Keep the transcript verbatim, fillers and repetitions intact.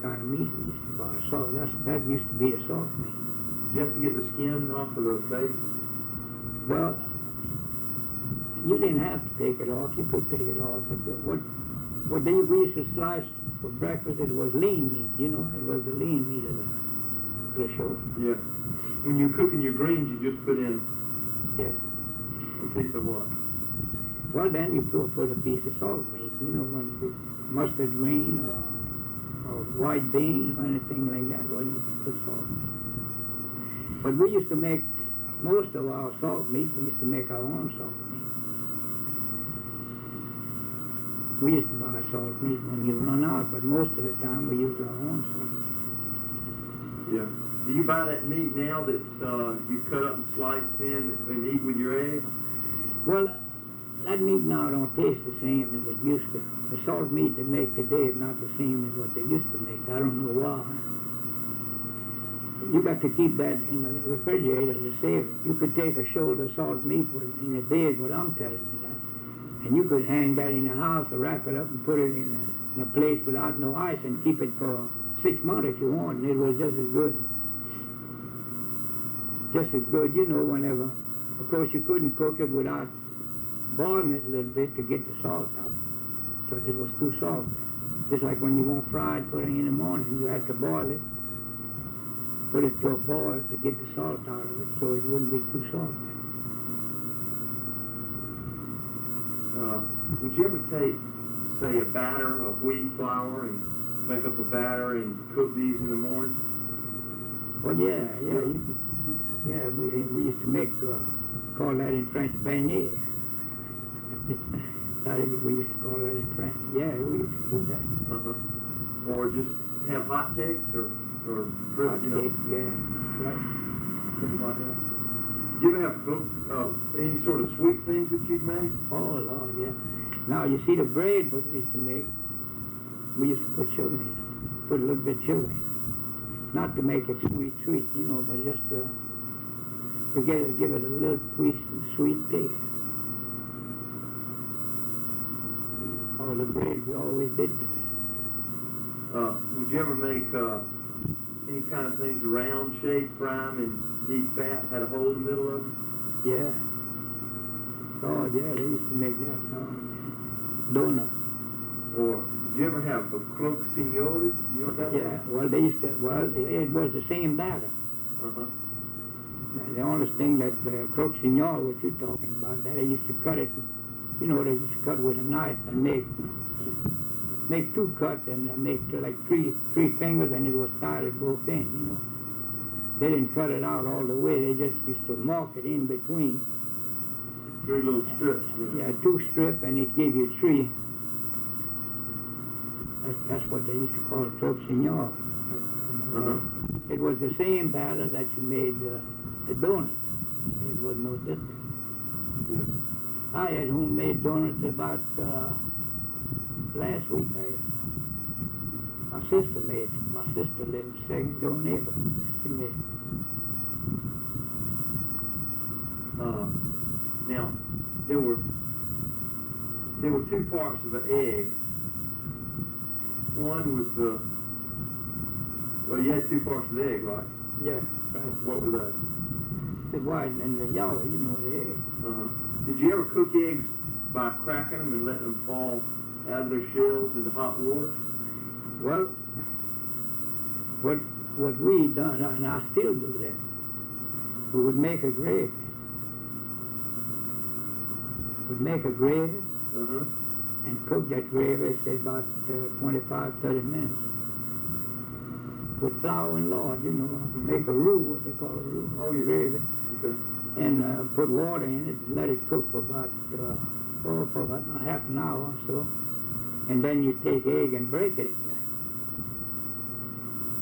kind of meat we used to buy. Salt, that's, that used to be a salt meat. Did you have to get the skin off of the bacon? Well, you didn't have to take it off. You could take it off. But what, what they, we used to slice for breakfast, it was lean meat, you know. It was the lean meat of the, the show. Yeah. When you're cooking your greens, you just put in yeah. a piece of what? Well, then you put, put a piece of salt meat, you know, when you mustard green or, or white bean or anything like that. Well, you put salt meat. But we used to make most of our salt meat. We used to make our own salt meat. We used to buy salt meat when you run out, but most of the time we use our own salt meat. Yeah. Do you buy that meat now that uh, you cut up and slice thin and eat with your eggs? Well, that meat now don't taste the same as it used to. The salt meat they make today is not the same as what they used to make. I don't know why. You got to keep that in the refrigerator to save it. You could take a shoulder of salt meat in a day, is what I'm telling you that. And you could hang that in the house or wrap it up and put it in a, in a place without no ice and keep it for six months if you want, and it was just as good. Just as good, you know, whenever. Of course, you couldn't cook it without boiling it a little bit to get the salt out, because it was too salty. Just like when you want fried pudding in the morning, you had to boil it, put it to a boil to get the salt out of it, so it wouldn't be too salty. Uh, would you ever take, say, a batter of wheat flour and make up a batter and cook these in the morning? Well, yeah, yeah, you could, yeah. We we used to make uh, call that in French beignet. That is, we used to call that in French. Yeah, we used to do that. Uh-huh. Or just have hot cakes or or Hot you know, cake, yeah, right. something like that. Do you ever have cooked uh, any sort of sweet things that you've made? Oh, Lord, yeah. Now, you see the bread what we used to make, we used to put sugar in it, put a little bit of sugar in it. Not to make it sweet, sweet, you know, but just to, to get it, give it a little twist, sweet taste. All the bread, we always did this. Uh, would you ever make uh, any kind of things round shape, fry them in deep fat, had a hole in the middle of them? Yeah. Oh, yeah, they used to make that. Oh, donuts. Or did you ever have a croque signore? You know what that Yeah, was? well, they used to, well, it was the same batter. Uh-huh. The only thing that uh, croque signore, what you're talking about, that they used to cut it, you know, they used to cut with a knife and make make two cuts and uh, make uh, like three three fingers, and it was tied at both ends, you know. They didn't cut it out all the way. They just used to mark it in between. Three little strips. Yeah, two strip, and it gave you three. That's, that's what they used to call it, croque signore. Uh-huh. It was the same batter that you made uh, the donuts. It was no different. Yeah. I had homemade donuts about uh, last week. I, my sister made. My sister lived second door neighbor. She made. Uh, now, there were there were two parts of the egg. One was the well, you had two parts of the egg, right? Yeah, right. What were they? The white and the yellow, you know, the egg. Uh-huh. Did you ever cook eggs by cracking them and letting them fall out of their shells into hot water? Well, what what we done, and I still do that, we would make a gravy. We'd make a gravy Uh-huh. and cook that gravy, say, about uh, twenty-five, thirty minutes. With flour and lard, you know, Mm-hmm. make a roux, what they call a roux, Oh, yeah. gravy, Okay. and uh, put water in it and let it cook for about, uh, oh, for about half an hour or so. And then you take egg and break it